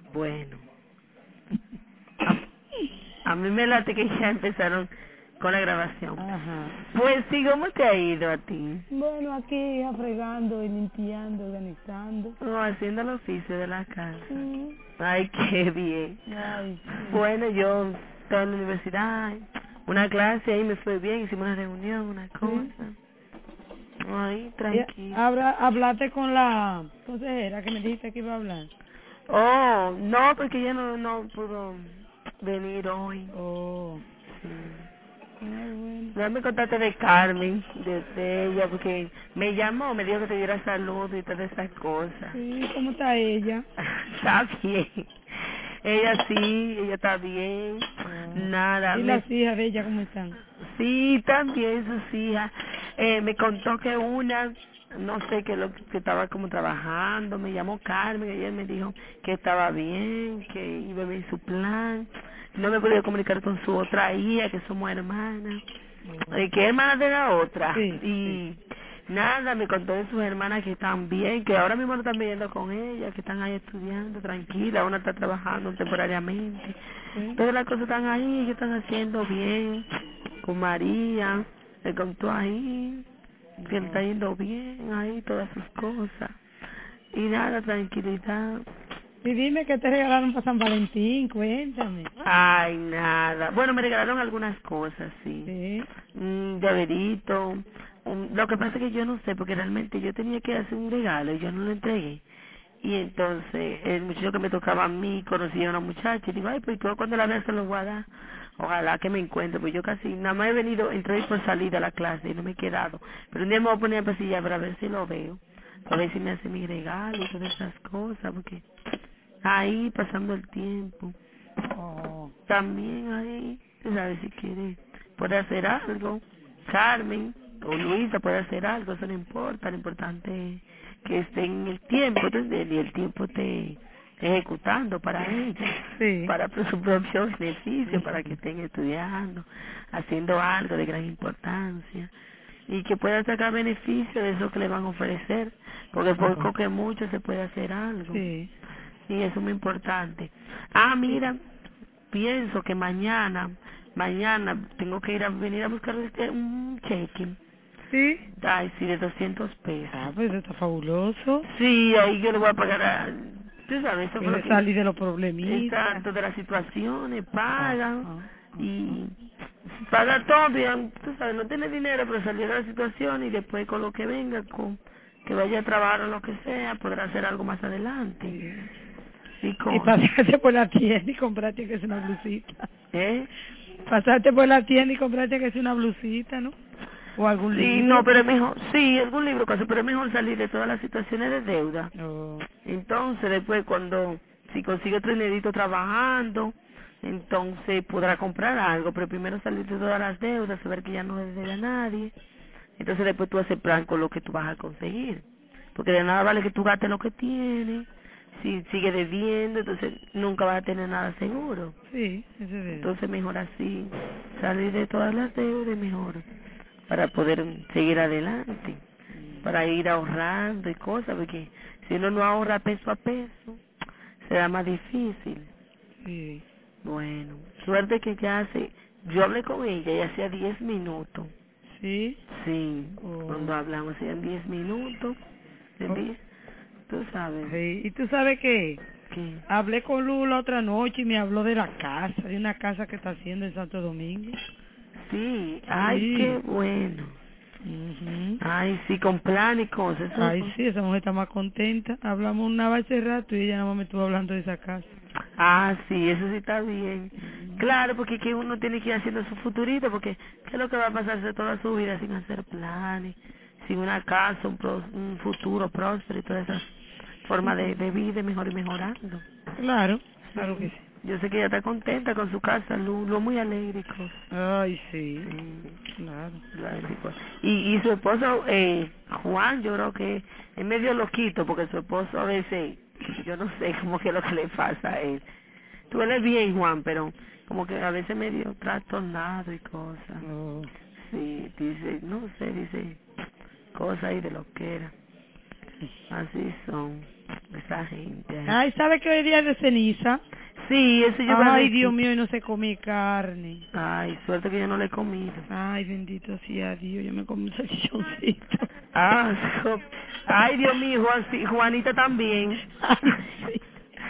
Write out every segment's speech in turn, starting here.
Bueno, a, a mí me late que ya empezaron con la grabación. Ajá. Pues sí, ¿cómo te ha ido a ti? Bueno, aquí fregando y limpiando, organizando. No, haciendo el oficio de la casa. Mm. Ay, qué bien. Ay, sí. Bueno, yo estaba en la universidad, una clase, ahí me fue bien, hicimos una reunión, una Sí. cosa. Ay, Y tranquilo. hablaste con la consejera que me dijiste que iba a hablar. Oh, no, porque ella no pudo venir hoy. Oh. Sí. Ay, bueno. Déjame contarte de Carmen, de ella, porque me llamó, me dijo que te diera salud y todas esas cosas. Sí, ¿cómo está ella? Está bien. Ella sí, ella está bien. Oh. Nada, ¿Y las hijas de ella cómo están? sí, también sus hijas. Me contó que una, no sé qué lo que estaba como trabajando, me llamó Carmen, ayer me dijo que estaba bien, que iba bien su plan. No me podía comunicar con su otra hija, que somos hermanas. Oh. Que es hermana de la otra. Sí, sí. Y nada, me contó de sus hermanas que están bien, que ahora mismo no están viviendo con ella, que están ahí estudiando, tranquila, una está trabajando temporariamente. Sí. Todas las cosas están ahí, que están haciendo bien, con María, le contó ahí, que le está Oh. yendo bien ahí, todas sus cosas. Y nada, tranquilidad. Y dime qué te regalaron para San Valentín, cuéntame. Ay, nada. Bueno, me regalaron algunas cosas, sí. Sí. Llaverito. Lo que pasa es que yo no sé, porque realmente yo tenía que hacer un regalo y yo no lo entregué. Y entonces el muchacho que me tocaba a mí conocía a una muchacha y digo, ay, pues yo cuando la vea se lo voy a dar. Ojalá que me encuentre, pues yo casi nada más he venido, entré por salida a la clase y no me he quedado. Pero un día me voy a poner a pasilla para ver si lo veo, para ver si me hace mi regalo y todas esas cosas, porque ahí pasando el tiempo. Oh. También ahí, tú sabes, si quiere, puede hacer algo. Carmen o Luisa puede hacer algo, eso no importa. Lo importante es que esté en el tiempo, ¿entiendes? Y el tiempo esté ejecutando para ella, Sí. para su propio beneficio, para que estén estudiando, haciendo algo de gran importancia y que puedan sacar beneficio de eso que le van a ofrecer, porque Oh. poco que mucho se puede hacer algo. Sí. Y eso es muy importante. Ah, mira, pienso que mañana tengo que venir a buscar un cheque. Sí. Ay, sí, de 200 Ah, pesos. pues está fabuloso. Sí, ahí yo le voy a pagar tú sabes, eso fue lo Que que, salir de los problemitas. exacto, de las situaciones, Ah, paga, ah, ah, ah. y paga todo, y, tú sabes, no tiene dinero, pero salir de la situación y después con lo que venga, con que vaya a trabajar o lo que sea, podrá hacer algo más adelante. Sí. Sí, Y con, pasaste por la tienda y compraste que es una blusita. ¿eh? Pasaste por la tienda y compraste que es una blusita, ¿no? O algún Sí, no, libro. pero es mejor, sí, algún libro, casi, pero es mejor salir de todas las situaciones de deuda. Oh. Entonces, después, si consigue otro dinerito trabajando, entonces podrá comprar algo, pero primero salir de todas las deudas, saber que ya no le debe a nadie. Entonces, después tú haces plan con lo que tú vas a conseguir. Porque de nada vale que tú gastes lo que tienes, si sigues debiendo, entonces nunca vas a tener nada seguro. Sí, eso es verdad. Entonces, mejor así, salir de todas las deudas, mejor, para poder seguir adelante, para ir ahorrando y cosas, porque si uno no ahorra peso a peso, será más difícil. Sí. Bueno, suerte que ya yo hablé con ella y hacía 10 minutos. Sí. Sí, Oh. cuando hablamos hacían 10 minutos, Oh. ¿entendí? Tú sabes Sí. ¿Y tú sabes qué? que Hablé con Lula otra noche y me habló de la casa, de una casa que está haciendo en Santo Domingo. sí, ay, qué Sí. bueno. Mhm. Ay, sí, con plan y cosas, Ay, sí, esa mujer está más contenta. Hablamos una vez hace rato y ella nada más me estuvo hablando de esa casa. Ah, sí, eso sí está bien. Mm. Claro, porque que uno tiene que ir haciendo su futurito, porque ¿qué es lo que va a pasarse toda su vida sin hacer planes, sin una casa, un futuro próspero y todas esas formas de vida mejor y mejorando? Claro, claro que Sí, sí. yo sé que ella está contenta con su casa, lo muy alegre y cosas. Ay, sí, Sí, claro. alegre y cosas. Y su esposo, Juan, yo creo que es medio loquito, porque su esposo a veces, yo no sé cómo que es lo que le pasa a él. Tú eres bien, Juan, pero como que a veces medio trastornado y cosas. Oh, Sí, dice, no sé, dice cosas ahí de lo que era. Así son. Esa gente. Ay, ¿sabe que hoy es día de ceniza? Sí, eso yo iba a Ay, decir. Dios mío, y no se come carne. Ay, suerte que yo no le he comido. Ay, bendito sea Dios, yo me comí un salchichoncito. Ah, ay, Dios mío, Juanita también. Ay,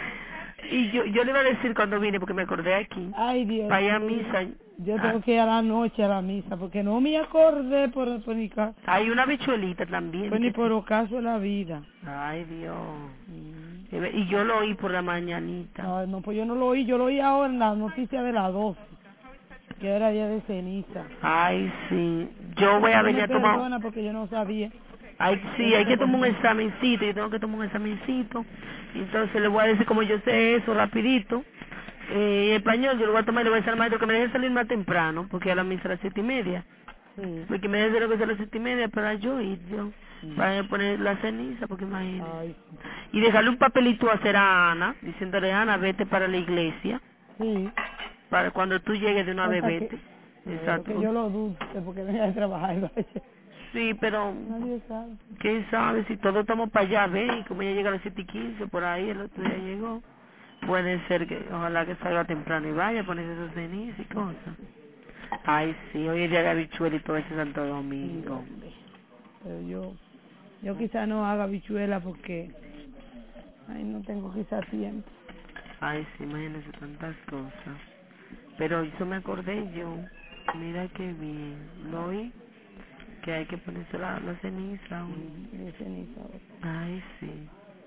Y yo le iba a decir cuando vine, porque me acordé aquí, ay, Dios para ir a mío. misa. Yo Ah, tengo que ir a la noche a la misa, porque no me acordé por ni caso. hay una bichuelita también. Pues ni por ocaso de la vida. Ay, Dios. Mm. Y yo lo oí por la mañanita. No, no, pues yo no lo oí, yo lo oí ahora en la noticia de las 12, que era día de ceniza. Ay, sí. Yo voy a venir Me a tomar... perdona porque yo no sabía. Ay, sí, hay que tomar un examencito. Yo tengo que tomar un examencito. Entonces le voy a decir como yo sé eso rapidito. Español, yo lo voy a tomar y le voy a decir al maestro que me deje salir más temprano, porque a la misa a las 7:30. Sí. Porque me deje lo que sea a las 7:30 para yo ir, yo. Para poner la ceniza, porque imagínate. Ay, Y dejarle un papelito a hacer a Ana, diciéndole, Ana, vete para la iglesia, sí. para cuando tú llegues de una vez Hasta que, vete. Exacto. porque yo lo dudo, porque venía de trabajar y vaya. Sí, pero Nadie sabe. quién sabe si todos estamos para allá, ve, y como ella llega a las 7:15, por ahí el otro día llegó. Puede ser que, ojalá que salga temprano y vaya a ponerse sus ceniza y cosas. Ay, sí, hoy es día de habichuela y todo ese Santo Domingo. Pero yo quizá no haga bichuela porque, ay, no tengo quizá tiempo. Ay, sí, imagínese tantas cosas. Pero eso me acordé yo. Mira qué bien. ¿No oí? Que hay que ponerse la ceniza. De ceniza. Ay, sí.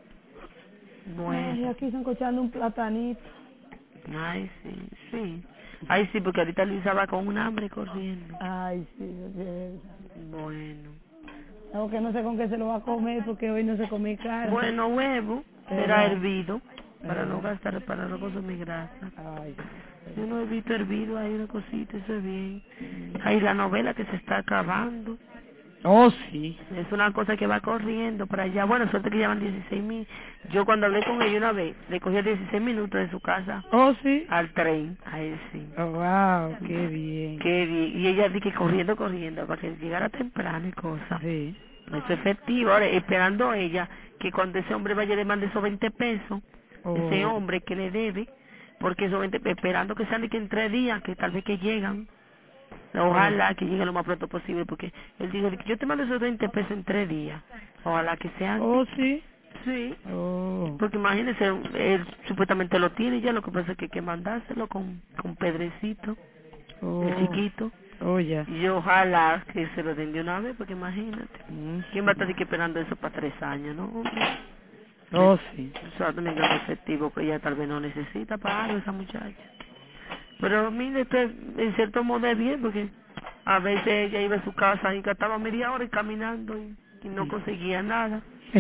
Ay, Bueno. aquí están cochando un platanito. Ay, sí, sí. Ay, sí, porque ahorita Luisa va con un hambre corriendo. Ay, sí, es verdad. Bueno. Aunque no sé con qué se lo va a comer porque hoy no se come carne. Bueno, huevo. Será ¿Verdad? hervido. Para no ¿Verdad? gastar, para no consumir grasa. Ay, Yo no he visto hervido, hay una cosita, eso es bien. Hay la novela que se está acabando. oh, sí. Es una cosa que va corriendo para allá. Bueno, suerte que llevan 16.000. Yo cuando hablé con ella una vez, le cogía 16 minutos de su casa Oh, sí. al tren. Ay, sí. Oh, wow, qué bien. Qué bien. Y ella dije corriendo para que llegara temprano y cosas. Sí. Eso es efectivo. Ahora, esperando ella que cuando ese hombre vaya le mande esos 20 pesos, ese Oh, hombre que le debe, porque esos 20, esperando que sean de que en 3 días, que tal vez que llegan. Ojalá que llegue lo más pronto posible, porque él dijo, yo te mando esos 20 pesos en 3 días. Ojalá que sea así. oh, sí. Sí, Oh, porque imagínese, él supuestamente lo tiene ya, lo que pasa es que hay que mandárselo con Pedrecito, el oh, chiquito. oh, ya. Y ojalá que se lo den de una vez, porque imagínate. Mm. ¿Quién va a estar aquí esperando eso para 3 años, no? Oh, sí. Eso va a tener que ser efectivo, que ella tal vez no necesita para algo, esa muchacha. Pero mire, usted en cierto modo es bien, porque a veces ella iba a su casa y gastaba media hora caminando y no conseguía nada.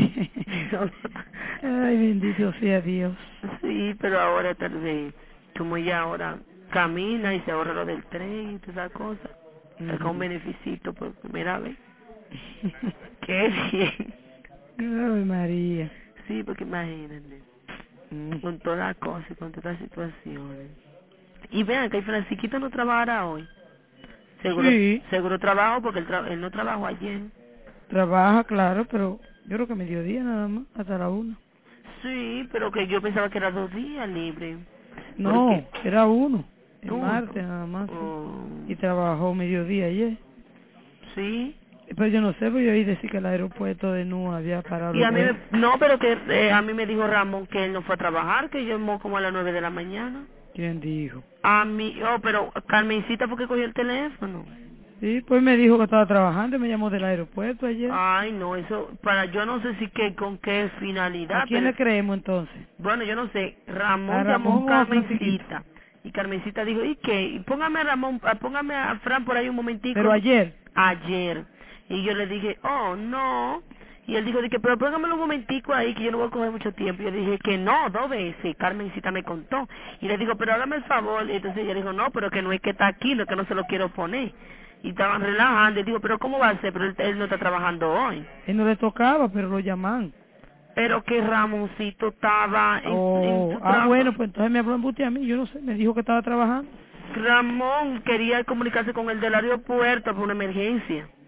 Ay, bendito sea Dios. Sí, pero ahora tal vez, como ella ahora camina y se ahorra lo del tren y toda esa cosa, saca un beneficio por primera vez. Qué bien. Ay, María. Sí, porque imagínate, Mm. con todas las cosas y con todas las situaciones. Y vean que el Francisquito no trabajará hoy. Seguro, Sí, seguro trabajo porque él no trabajó ayer. trabaja, claro, pero yo creo que mediodía nada más, hasta la 1. Sí, pero que yo pensaba que era 2 días libre. No, era 1. El Uno. martes nada más, sí. Oh, Y trabajó mediodía ayer. sí. Pero yo no sé, porque yo oí decir que el aeropuerto de Nua había parado Y el a mí, vuelo. no, pero que a mí me dijo Ramón que él no fue a trabajar, que llamó como a las 9 de la mañana. ¿Quién dijo? A mí, oh, pero Carmencita fue que cogió el teléfono. Sí, pues me dijo que estaba trabajando y me llamó del aeropuerto ayer. Ay, no, eso, yo no sé si que con qué ¿A finalidad, quién pero, le creemos entonces? bueno, yo no sé, ¿A Ramón llamó Ramón o a a Francisquito? Carmencita, y Carmencita dijo, ¿y qué? Y póngame a Ramón, póngame a Fran por ahí un momentico. Pero ayer. Ayer. Y yo le dije, oh, no. Y él dijo, dije, pero póngamelo un momentico ahí, que yo no voy a coger mucho tiempo. Y yo dije que no, 2 veces. Carmencita me contó. Y le digo, pero hágame el favor. Y entonces ella dijo, no, pero que no es que está aquí, no, que no se lo quiero poner. Y estaban relajando. Y digo, pero ¿cómo va a ser? Pero él no está trabajando hoy. Él no le tocaba, pero lo llaman. Pero que Ramoncito estaba en Oh, su ah, trabajo. bueno, pues entonces me habló en buste a mí, yo no sé, me dijo que estaba trabajando. Ramón quería comunicarse con el del aeropuerto por una emergencia.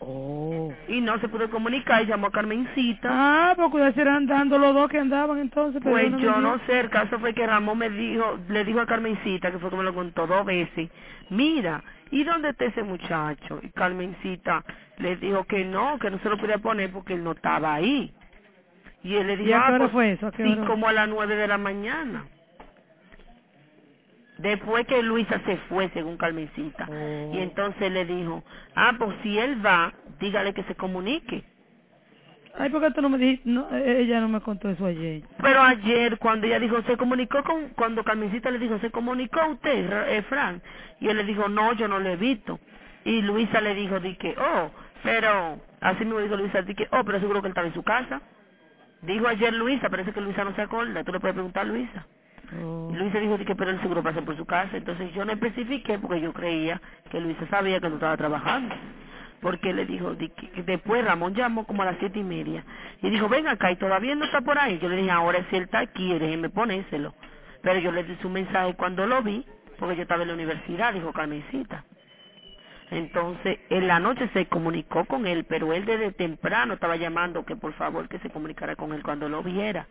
Oh. Y no se pudo comunicar y llamó a Carmencita. Ah, porque ustedes eran dando los dos que andaban entonces. Pero Pues uno me yo dio. no sé, el caso fue que Ramón le dijo a Carmencita, que fue que me lo contó 2 veces, mira, ¿y dónde está ese muchacho? Y Carmencita le dijo que no se lo podía poner porque él no estaba ahí. Y él le ¿Y dijo, a qué hora pues fue eso? ¿A qué sí, hora? como a las 9 de la mañana. Después que Luisa se fue, según Carmencita. Y Oh. entonces le dijo, pues si él va, dígale que se comunique. Ay, ¿por qué tú no me dijiste? No, ella no me contó eso ayer. Pero ayer, cuando ella dijo, cuando Carmencita le dijo, ¿se comunicó usted, Fran? Y él le dijo, no, yo no lo he visto. Y Luisa le dijo, pero, así mismo dijo Luisa, pero seguro que él estaba en su casa. Dijo ayer Luisa, parece que Luisa no se acuerda, tú le puedes preguntar a Luisa. Y Oh. Luisa dijo que pero él seguro pasó por su casa. Entonces yo no especifiqué porque yo creía que Luisa sabía que no estaba trabajando. Porque le dijo, que después Ramón llamó como a las 7:30 y dijo, ven acá, y todavía no está por ahí. Yo le dije, ahora si él está aquí, déjeme ponérselo. Pero yo le di su mensaje cuando lo vi, porque yo estaba en la universidad, dijo Carmencita. Entonces, en la noche se comunicó con él, pero él desde temprano estaba llamando que por favor que se comunicara con él cuando lo viera.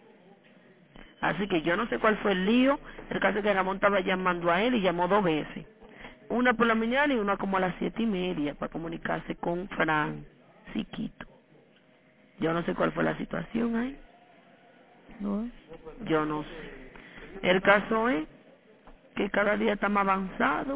Así que yo no sé cuál fue el lío. El caso es que Ramón estaba llamando a él y llamó 2 veces. Una por la mañana y una como a las 7:30 para comunicarse con Fran Siquito. Yo no sé cuál fue la situación ahí. No. Yo no sé. El caso es que cada día está más avanzado.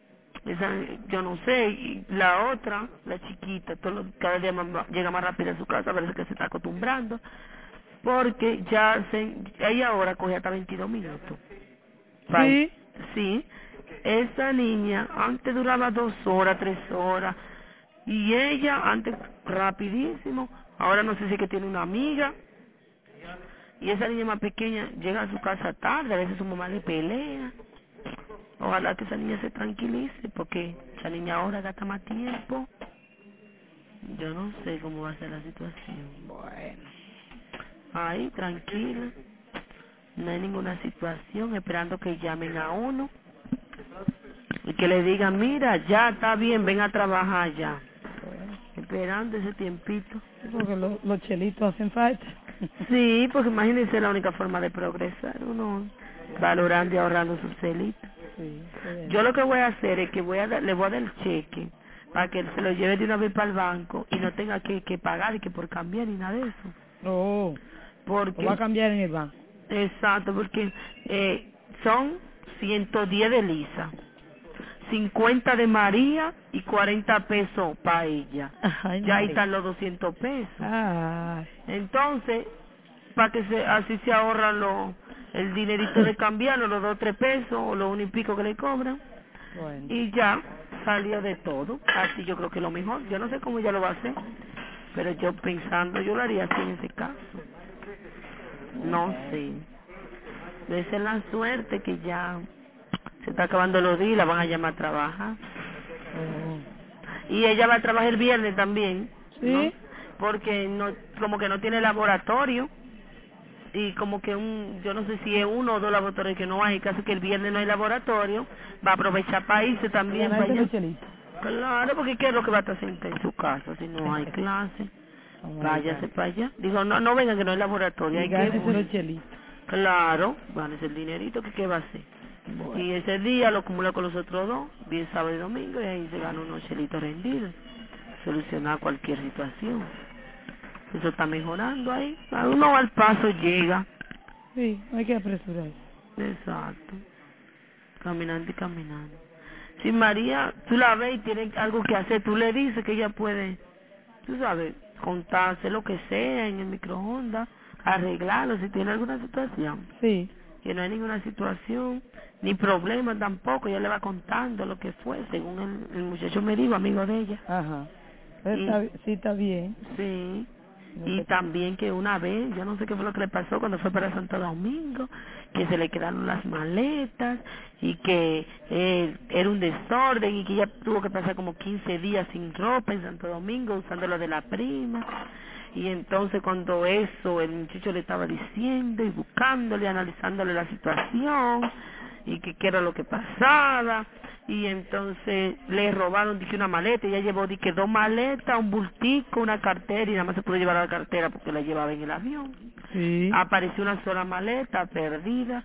Yo no sé. Y la otra, la chiquita, cada día llega más rápido a su casa. Parece que se está acostumbrando. Porque ella ahora coge hasta 22 minutos. Sí. Sí, esa niña antes duraba 2 horas, 3 horas, y ella antes rapidísimo, ahora no sé si es que tiene una amiga, y esa niña más pequeña llega a su casa tarde, a veces su mamá le pelea. Ojalá que esa niña se tranquilice, porque esa niña ahora gasta más tiempo. Yo no sé cómo va a ser la situación. Bueno. Ahí, tranquila, no hay ninguna situación, esperando que llamen a uno. Y que le digan, mira, ya está bien, ven a trabajar ya. Bueno. Esperando ese tiempito. Sí, porque los chelitos hacen falta. Sí, porque imagínense la única forma de progresar, uno valorando y ahorrando sus celitos. Sí, eso es Yo verdad. lo que voy a hacer es que le voy a dar el cheque para que él se lo lleve de una vez para el banco y no tenga que pagar y que por cambiar ni nada de eso. Oh, lo va a Porque, cambiar en el banco. exacto, porque son 110 de Lisa. 50 de María y 40 pesos para ella. Ay, Ya ahí María. están los 200 pesos. Ay. Entonces, para que así se ahorra el dinerito de cambiarlo, los 2 o 3 pesos o los 1 y pico que le cobran. Bueno. Y ya salió de todo. Así yo creo que lo mejor. Yo no sé cómo ella lo va a hacer, pero yo pensando, yo lo haría así en ese caso. No Bueno. sé. Debe ser la suerte que ya se está acabando los días y la van a llamar a trabajar. Oh. Y ella va a trabajar el viernes también, ¿no? Sí. Porque no, como que no tiene laboratorio y como que yo no sé si es 1 o 2 laboratorios que no hay, casi que el viernes no hay laboratorio, va a aprovechar para irse Y también para ganarte allá. los chelitos. Claro, porque ¿qué es lo que va a estar sentada en su casa si no hay clase? Oh my Váyase God. para allá. Digo, no vengan que no hay laboratorio, Y hay que gánese los chelitos. Claro, van el dinerito, que ¿qué va a hacer? Bueno. Y ese día lo acumula con los otros dos, bien sábado y domingo, y ahí se gana unos chelitos rendidos. Solucionar cualquier situación. Eso está mejorando ahí. A uno al paso llega. Sí, no hay que apresurarse. Exacto. Caminando y caminando. Si María, tú la ves y tiene algo que hacer, tú le dices que ella puede, tú sabes, contarse lo que sea en el microondas, arreglarlo si tiene alguna situación. Sí. Que no hay ninguna situación, ni problema tampoco, ella le va contando lo que fue, según el muchacho me dijo, amigo de ella. Ajá. Pues Y sí, está bien. sí, Lo y que- también que una vez, yo no sé qué fue lo que le pasó cuando fue para Santo Domingo, que se le quedaron las maletas y que era un desorden y que ella tuvo que pasar como 15 días sin ropa en Santo Domingo usando lo de la prima. Y entonces cuando eso el muchacho le estaba diciendo y buscándole, analizándole la situación y que qué era lo que pasaba, y entonces le robaron dije una maleta, ella llevó dije 2 maletas, un bultico, una cartera, y nada más se pudo llevar la cartera porque la llevaba en el avión. Sí. Apareció una sola maleta perdida,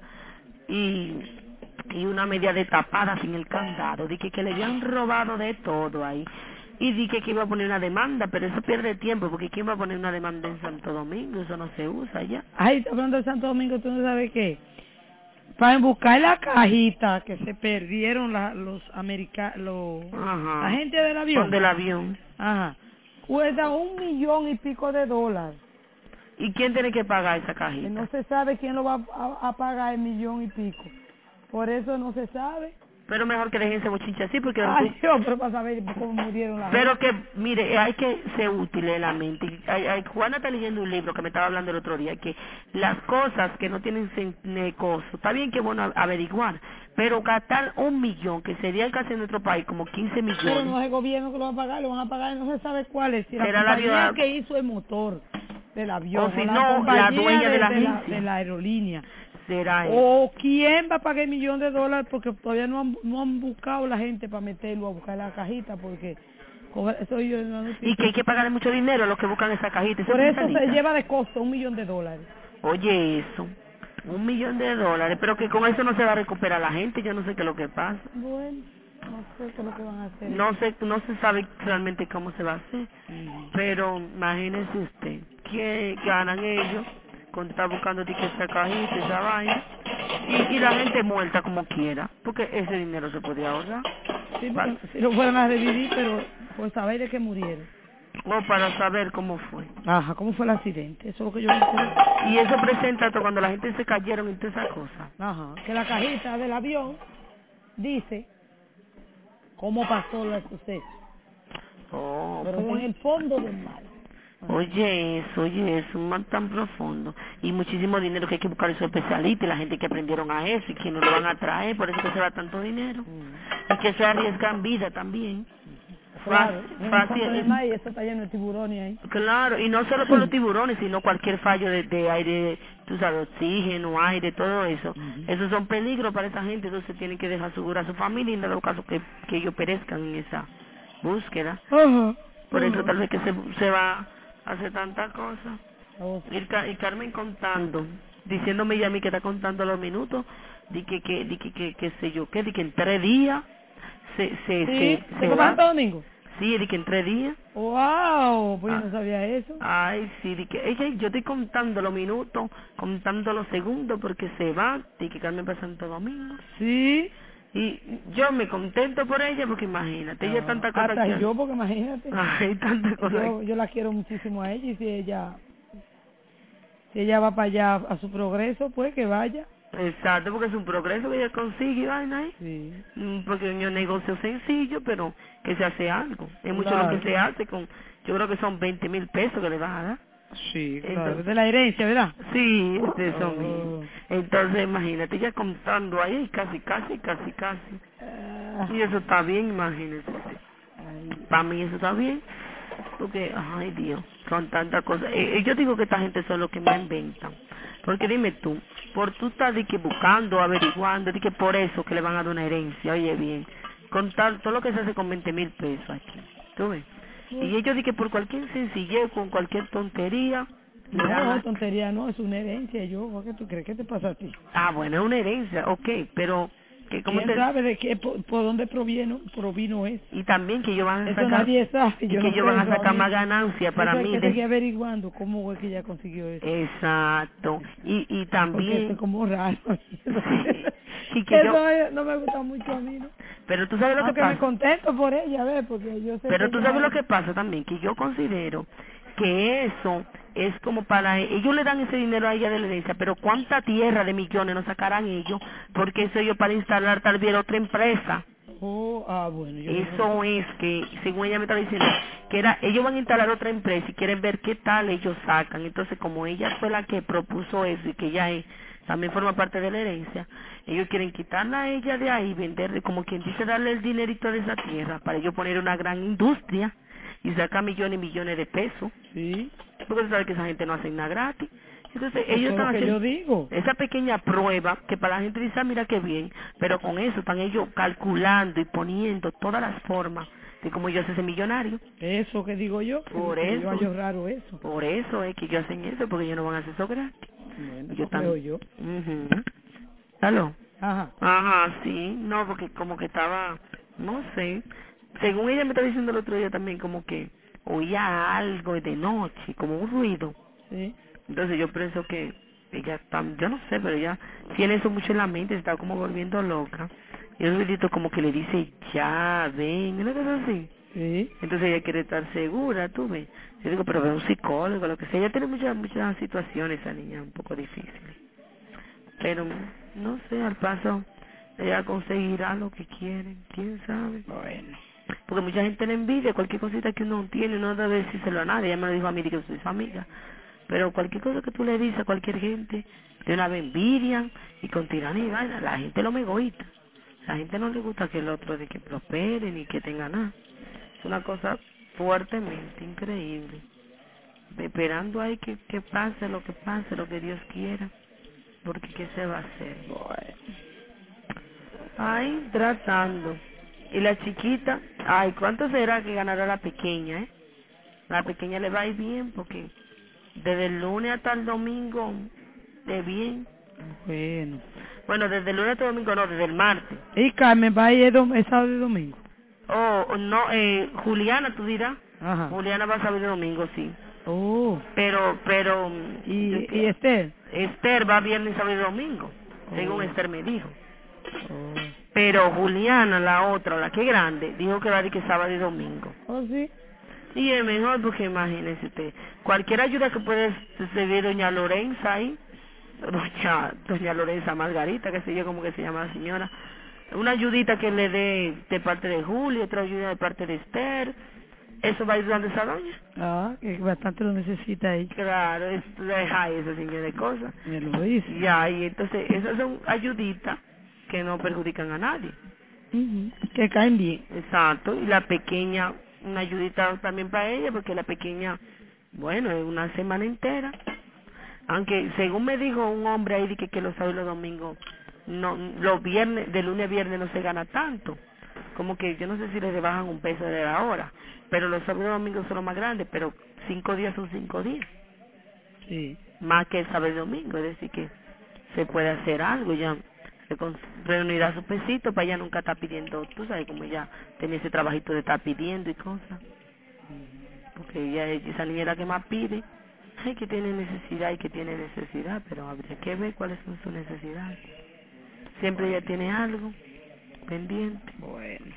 y una media destapada sin el candado, dije que le habían robado de todo ahí, y dije que iba a poner una demanda, pero eso pierde tiempo, porque ¿quién va a poner una demanda en Santo Domingo? Eso no se usa ya. Ay, está hablando de Santo Domingo, tú no sabes qué. Para buscar la cajita que se perdieron los americanos, la Ajá, gente del son avión. del avión. Ajá. Cuesta $1,000,000 y pico. ¿Y quién tiene que pagar esa Que no cajita? se sabe quién lo va a pagar el 1,000,000 y pico. Por eso no se sabe. Pero mejor que dejen ese bochinche así, porque Ay, Dios, pero para saber cómo murieron la pero gente. que, mire, hay que ser útil en la mente. Juana está leyendo un libro que me estaba hablando el otro día, que las cosas que no tienen costo, está bien que bueno averiguar, pero gastar 1 millón, que sería casi en nuestro país como 15 Pero no millones, es el gobierno que lo va a pagar, lo van a pagar, no se sabe cuál es. Si la será la compañía ayuda, que hizo el motor del o avión, o si la no, la compañía dueña de la de agencia, la aerolínea. será eso. ¿O quién va a pagar $1,000,000? Porque todavía no han buscado la gente para meterlo a buscar la cajita, porque eso yo en la Y que hay noticia. que pagarle mucho dinero a los que buscan esa cajita, ese Por eso se especialista. lleva de costo $1,000,000. Oye, eso, $1 millón, pero que con eso no se va a recuperar la gente, yo no sé qué es lo que pasa. Bueno, no sé qué es lo que van a hacer. No se sabe realmente cómo se va a hacer, Ujú. pero imagínese usted, ¿qué ganan ellos cuando está buscando tickets esa cajita, esa vaina? Y la gente muerta como quiera, porque ese dinero se podía ahorrar, Sí, pa- porque si lo fueran a revivir, pero por saber de que murieron. o para saber cómo fue. Ajá, ¿cómo fue el accidente? Eso es lo que yo no sé. Y eso presenta todo cuando la gente se cayeron y todas esas cosas. Ajá, que la cajita del avión dice cómo pasó el suceso, Oh, pero está en pues. el fondo del mar. Ajá. Oye, eso, un mal tan profundo. Y muchísimo dinero que hay que buscar esos especialistas, y la gente que aprendieron a eso y que no lo van a traer, por eso que se va tanto dinero. Y que se arriesgan vida también. Claro, en el fondo del Fácil, mar y eso está lleno de tiburones ahí. claro, y no solo por los tiburones, sino cualquier fallo de aire, tú sabes, oxígeno, aire, todo eso. Ujú. Esos son peligros para esa gente, entonces tienen que dejar segura a su familia y en dado caso que ellos perezcan en esa búsqueda. Ajá, Por eso ajá. tal vez que se va a hacer tanta cosa. Oh, Y Carmen contando, diciéndome ella a mí que está contando los minutos, di que sé yo qué, di que en 3 días sí, ¿se se fue para va. Santo Domingo? Sí, di que en 3 días. Wow, pues yo Ah, no sabía eso. ay, sí, di que ella, yo estoy contando los minutos, contando los segundos porque se va, di que Carmen para Santo Domingo. Sí. Y yo me contento por ella porque imagínate, ella Ah, tanta cosa hasta que yo, porque imagínate, ay, tanta cosa. yo la quiero muchísimo a ella y si ella va para allá a su progreso, pues que vaya. Exacto, porque es un progreso que ella consigue y vaina ahí. Sí, Porque es un negocio sencillo, pero que se hace algo. Es mucho lo que claro. se hace con, yo creo que son 20,000 pesos que le van a dar. Sí, claro. De Entonces, la herencia, ¿verdad? sí, son Oh. entonces imagínate, ella contando ahí casi. Ah, Y eso está bien, imagínese. ay, Para mí eso está bien, porque, ay Dios, son tantas cosas. Yo digo que esta gente son los que más inventan. Porque dime tú, por tú estás de que buscando, averiguando, de que por eso que le van a dar una herencia, oye bien, contar todo lo que se hace con 20,000 pesos aquí, ¿tú ves? Y ellos de que por cualquier sencillez, con cualquier tontería, le dan no, a... tontería, no, es una herencia. ¿Por qué tú crees? ¿Qué te pasa a ti? Ah, bueno, es una herencia, ok, pero que como ¿Quién te... sabe de qué, por dónde provino eso? Y también que ellos van a Eso sacar... nadie sabe, Y yo que no ellos sé van a eso a sacar mí. más ganancias para Eso hay mí que seguir de... averiguando cómo fue que ella consiguió eso. Exacto. Y Porque eso es también... como raro. Sí. Y que yo... Eso no me gusta mucho a mí, ¿no? Pero tú sabes lo que Aunque me pasa. contento por ella, ¿ves? Porque yo sé Pero que tú sabes ya lo es... que pasa también, que yo considero que eso es como para ellos le dan ese dinero a ella de la herencia, pero cuánta tierra de millones no sacarán ellos, porque eso ellos para instalar tal vez otra empresa. Bueno, yo no sé. Eso es que, según ella me está diciendo, que era, ellos van a instalar otra empresa y quieren ver qué tal ellos sacan. Entonces, como ella fue la que propuso eso y que ella también forma parte de la herencia, ellos quieren quitarla a ella de ahí, venderle, como quien dice, darle el dinerito de esa tierra, para ellos poner una gran industria y sacar millones y millones de pesos. Sí. Porque tú sabes que esa gente no hace nada gratis. Entonces Eso ellos es lo están que yo haciendo digo. esa pequeña prueba que para la gente dice, mira qué bien, pero con eso están ellos calculando y poniendo todas las formas de cómo ellos hacen millonario. Eso que digo yo, Por que yo eso, hallo raro eso. por eso es que ellos hacen eso, porque ellos no van a hacer eso gratis. Bueno, Ellos eso están... creo yo. ¿Aló? Ajá. Ajá, sí, no, porque como que estaba, no sé, según ella me está diciendo el otro día también, como que oía algo de noche, como un ruido. Sí. Entonces yo pienso que ella está, yo no sé, pero ella tiene eso mucho en la mente, se está como volviendo loca. Y el ruidito como que le dice, ya, ven, una cosa así. Sí. Entonces ella quiere estar segura, tú ves. Yo digo, pero ve un psicólogo, lo que sea. Ella tiene muchas situaciones, esa niña, un poco difíciles. Pero, no sé, al paso, ella conseguirá lo que quiere, quién sabe. Bueno. Porque mucha gente le envidia cualquier cosita que uno tiene, no debe decírselo a nadie. Ella me lo dijo a mí, que yo soy su amiga. Pero cualquier cosa que tú le dices a cualquier gente, de una vez envidian y con tiranía y vaina. La gente lo egoísta. La gente no le gusta que el otro de que prospere ni que tenga nada. Es una cosa fuertemente increíble. Esperando ahí que pase, lo que Dios quiera. Porque ¿qué se va a hacer? Bueno. Ay, tratando. Y la chiquita, ay, ¿cuánto será que ganará la pequeña, La pequeña le va a ir bien porque desde el lunes hasta el domingo, de bien. Bueno. Bueno, desde el lunes hasta el domingo no, desde el martes. ¿Y Carmen va a ir el sábado y domingo? Oh, no, Juliana, tú dirás. Ajá. Juliana va a sábado y domingo, sí. Oh. Pero, ¿Y Esther? Esther va viernes, sábado y domingo, según Oh. Esther me dijo. Oh. Pero Juliana, la otra, la que es grande, dijo que va a ir que sábado y domingo. Oh, sí. Y es mejor porque imagínese usted, cualquier ayuda que puede recibir doña Lorenza ahí, doña Lorenza Margarita, que sé yo como que se llama la señora, una ayudita que le dé de parte de Julio, otra ayuda de parte de Esther, eso va a ir dando esa doña. Ah, que bastante lo necesita ahí. Claro, deja esa señora de cosas. Me lo dice. Ya, y entonces esas son ayuditas que no perjudican a nadie. Que caen bien. Exacto, y la pequeña, una ayudita también para ella, porque la pequeña, bueno, es una semana entera. Aunque según me dijo un hombre ahí de que los sábados y los domingos, no, los viernes, de lunes a viernes no se gana tanto. Como que yo no sé si le rebajan un peso de la hora, pero los sábados y domingos son los más grandes, pero 5 días son 5 días, Sí. más que el sábado y domingo, es decir que se puede hacer algo ya. Reunirá su pesito para ella nunca estar pidiendo, tú sabes, como ella tenía ese trabajito de estar pidiendo y cosas, porque ella, esa niña es la que más pide. Ay, que tiene necesidad y que tiene necesidad, pero habría que ver cuáles son sus necesidades. Siempre ella tiene algo pendiente. Bueno.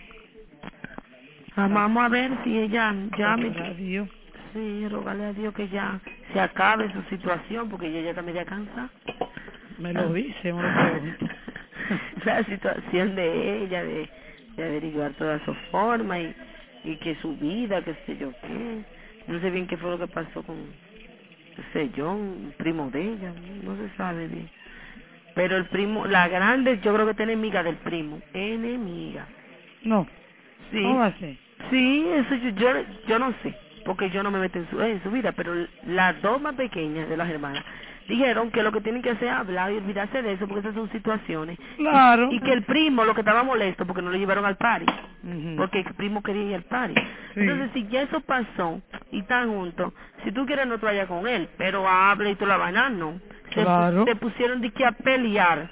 Vamos a ver si ella llame. Orar a Dios. Sí, rogarle a Dios que ya se acabe su situación, porque ella ya está media cansada. Me lo dice, me lo pregunto. La situación de ella, de averiguar toda su forma y que su vida, qué sé yo qué. No sé bien qué fue lo que pasó con, qué sé yo, un primo de ella, no se sabe bien. Pero el primo, la grande, yo creo que está enemiga del primo, enemiga. No. ¿Cómo Sí, va a ser? sí, eso yo no sé, porque yo no me meto en su vida, pero las dos más pequeñas de las hermanas dijeron que lo que tienen que hacer es hablar y olvidarse de eso, porque esas son situaciones. Claro. Y que el primo lo que estaba molesto porque no lo llevaron al party, Ujú. porque el primo quería ir al party. Sí. Entonces, si ya eso pasó y están juntos, si tú quieres no te vayas con él, pero habla y tú la vaina no. Claro. Se pusieron de que a pelear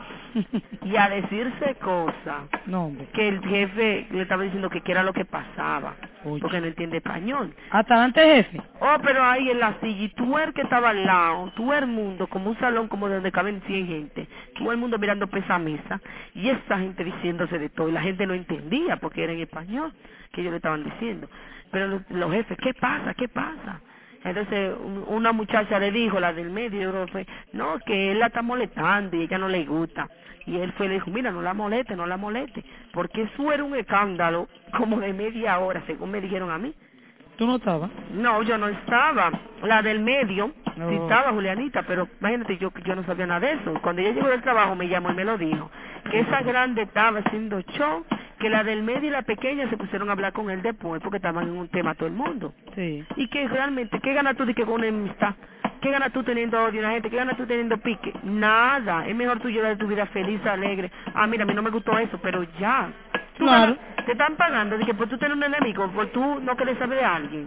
y a decirse cosas No, hombre. que el jefe le estaba diciendo que qué era lo que pasaba, Oye. porque no entiende español. Hasta antes, jefe. Oh, pero ahí en la silla, y tú el que estaba al lado, tú el mundo, como un salón como de donde caben 100 gente, tú el mundo mirando por esa mesa, y esa gente diciéndose de todo, y la gente no entendía porque era en español que ellos le estaban diciendo. Pero los jefes, ¿qué pasa? ¿Qué pasa? Entonces una muchacha le dijo, la del medio, yo creo que fue, no, que él la está molestando y ella no le gusta. Y él fue y le dijo, mira, no la moleste, porque eso era un escándalo como de media hora, según me dijeron a mí. ¿Tú no estabas? No, yo no estaba. La del medio, sí No. estaba Julianita, pero imagínate, yo no sabía nada de eso. Cuando ella llegó del trabajo me llamó y me lo dijo. Que esa grande estaba haciendo show, que la del medio y la pequeña se pusieron a hablar con él después porque estaban en un tema todo el mundo. Sí. Y que realmente, ¿qué ganas tú de que con una amistad? ¿Qué ganas tú teniendo odio a una gente? ¿Qué ganas tú teniendo pique? Nada. Es mejor tú llevar tu vida feliz, alegre. Ah, mira, a mí no me gustó eso, pero ya. Tú Claro. te están pagando de que por tú tener un enemigo, por tú no querer saber de alguien.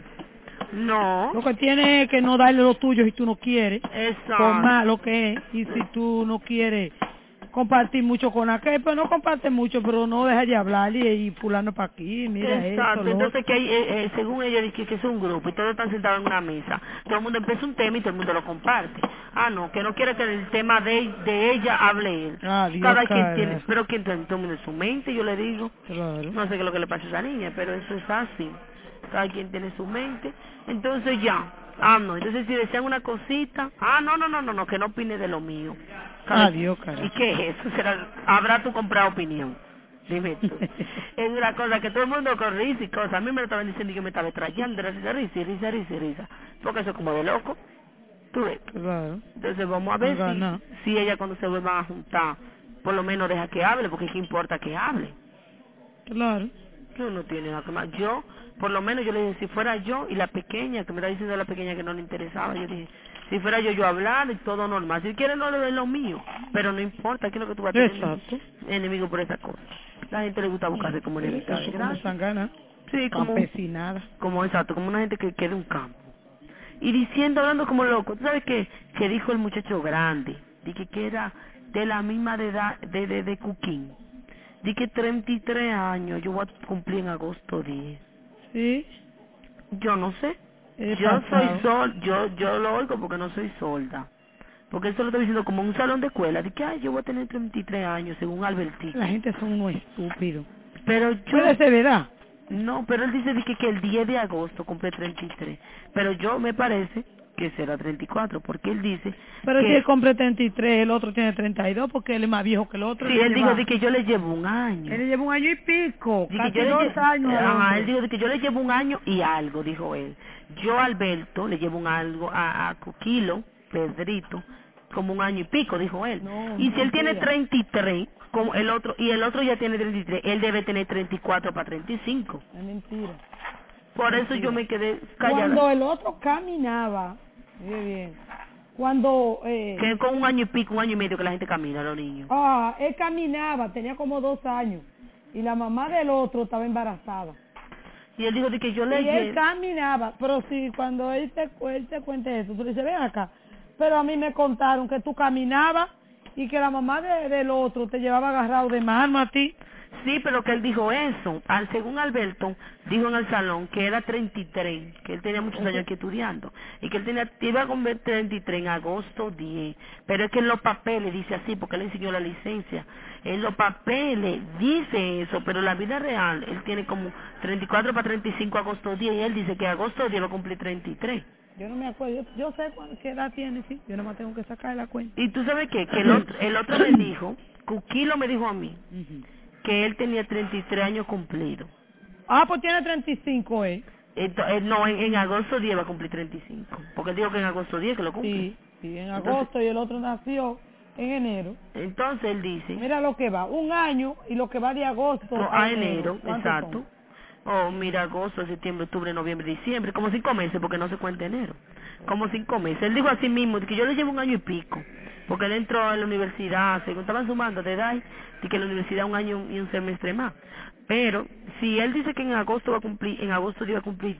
No. Lo que tiene es que no darle lo tuyo si tú no quieres, por Exacto. más lo que es, y si tú no quieres compartir mucho con aquel, pues no comparte mucho, pero no deja de hablar y fulano para aquí, mira esto, Exacto, lo otro. entonces que hay, según ellos dicen que es un grupo y todos están sentados en una mesa, todo el mundo empieza un tema y todo el mundo lo comparte. Ah, no, que no quiere que el tema de ella hable él. Ah, Dios Cada quien tiene, cara. pero quien tiene todo el mundo en su mente, yo le digo, Claro. no sé qué es lo que le pasa a esa niña, pero eso es así. Cada quien tiene su mente, entonces ya. Ah, no, entonces si desean una cosita, no, que no opine de lo mío. Ah, Cada quien. Dios ¿Y cara. qué es eso? Habrá tú comprado opinión. Dime tú. Es una cosa que todo el mundo con risa y cosas. A mí me lo estaban diciendo y yo me estaba trayendo, risa. Porque eso es como de loco. Tú ves. Claro. Entonces vamos a Han ver ganado. si ella cuando se vuelvan a juntar, por lo menos deja que hable, porque qué importa que hable. Claro. Que uno tiene nada que más. Yo, por lo menos yo le dije, si fuera yo y la pequeña, que me está diciendo la pequeña que no le interesaba, yo dije, si fuera yo hablar y todo normal. Si quiere no le doy lo mío, pero no importa, ¿qué es lo que tú vas a tener Exacto. enemigo por esa cosa? La gente le gusta buscarse como enemistad de Eso como gracia. sangana. Sí, Campesinada. exacto, como una gente que de un campo. Y diciendo, hablando como loco, ¿tú sabes qué? Que dijo el muchacho grande, dije que era de la misma de edad de Cuquín. Dije 33 años, yo voy a cumplir en agosto 10. Sí. Yo no sé. He Yo soy pasado. yo lo oigo porque no soy sorda. Porque eso lo está diciendo como un salón de escuela. Dije, ay, yo voy a tener 33 años, según La Albertico. gente son unos estúpidos. Pero Puede yo, ser verdad. no, pero él dice que el 10 de agosto cumple 33. Pero yo me parece que será 34, porque él dice Pero si él que, compra 33, el otro tiene 32, porque él es más viejo que el otro, sí, le él dijo lleva... de que yo le llevo un Él año. le lleva un año y pico, Dije, casi 2 años al ajá, él hombre. dijo de que yo le llevo un año y algo, dijo él. Yo a Alberto le llevo un algo, a Cuquilo, Pedrito, como un año y pico, dijo él. No, Y si él tiene mentira. 33, como el otro, y el otro ya tiene 33, él debe tener 34 para 35. Es mentira, Por eso yo mentira. me quedé callada. Cuando el otro caminaba, mire bien, cuando Que con un año y pico, un año y medio que la gente camina, los niños. él caminaba, tenía como 2 años, y la mamá del otro estaba embarazada. Y él dijo de que yo le Y él llevo. caminaba, pero si cuando él te cuente eso, tú le dices, ven acá, pero a mí me contaron que tú caminabas y que la mamá del otro te llevaba agarrado de mano a ti. Sí, pero que él dijo eso. Según Alberto, dijo en el salón que era 33, que él tenía muchos años aquí estudiando, y que él iba a cumplir 33 en agosto 10. Pero es que en los papeles dice así, porque él enseñó la licencia. En los papeles dice eso, pero en la vida real, él tiene como 34 para 35 agosto 10, y él dice que agosto 10 va a cumplir 33. Yo no me acuerdo, yo sé qué edad tiene, sí, yo nomás tengo que sacar la cuenta. Y tú sabes qué, que el otro me dijo, Cuquilo me dijo a mí, Ujú. que él tenía 33 años cumplidos. Pues tiene 35, No, en agosto 10 va a cumplir 35. Porque él dijo que en agosto 10 que lo cumple. Sí, en Entonces, agosto y el otro nació en enero. entonces él dice, Mira lo que va, un año y lo que va de agosto a a enero. enero, ¿Cuántos son? exacto. Oh, mira, agosto, septiembre, octubre, noviembre, diciembre, como 5 meses, porque no se cuenta enero. Como 5 meses. Él dijo así mismo, de que yo le llevo un año y pico. Porque él entró a la universidad, según estaban sumando de edad, y que en la universidad un año y un semestre más. Pero, si él dice que en agosto va a cumplir, en agosto iba a cumplir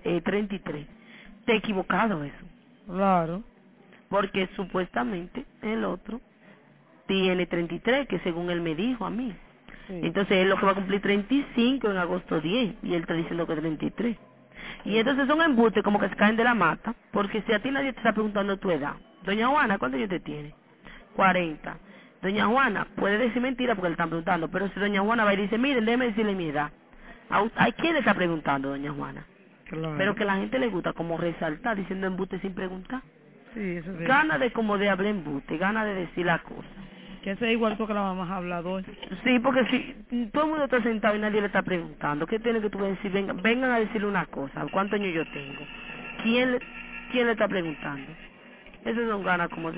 33, te he equivocado eso. Claro. Porque supuestamente el otro tiene 33, que según él me dijo a mí. Sí. Entonces él lo que va a cumplir 35 en agosto 10 y él está diciendo que 33. Y entonces son embustes como que se caen de la mata, porque si a ti nadie te está preguntando tu edad. Doña Juana, ¿cuántos años te tiene? 40. Doña Juana puede decir mentira porque le están preguntando, pero si doña Juana va y dice, miren, déjeme decirle mi edad. ¿A quién le está preguntando doña Juana? Claro. Pero que a la gente le gusta como resaltar diciendo embuste sin preguntar. Sí, eso sí. Gana de como de hablar embuste, gana de decir la cosa. Que ese es igual que la mamá ha hablado hoy. Sí, porque si todo el mundo está sentado y nadie le está preguntando, ¿qué tiene que tú decir? Vengan a decirle una cosa, ¿cuántos años yo tengo? ¿Quién le está preguntando? Eso son ganas como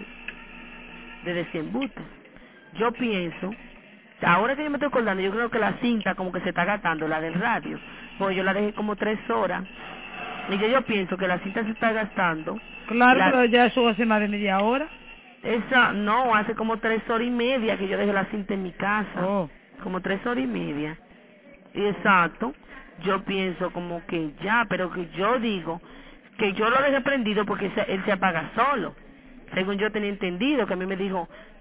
de decir embuste. Yo pienso, ahora que yo me estoy acordando, yo creo que la cinta como que se está gastando, la del radio, pues yo la dejé como 3 horas Y yo pienso que la cinta se está gastando. Claro, pero ya eso hace más de media hora. Esa, no, hace como 3 horas y media que yo dejé la cinta en mi casa. Oh. Como 3 horas y media. Y exacto. Yo pienso como que ya, pero que yo digo que yo lo dejé prendido porque él se apaga solo. Según yo tenía entendido, que a mí me dijo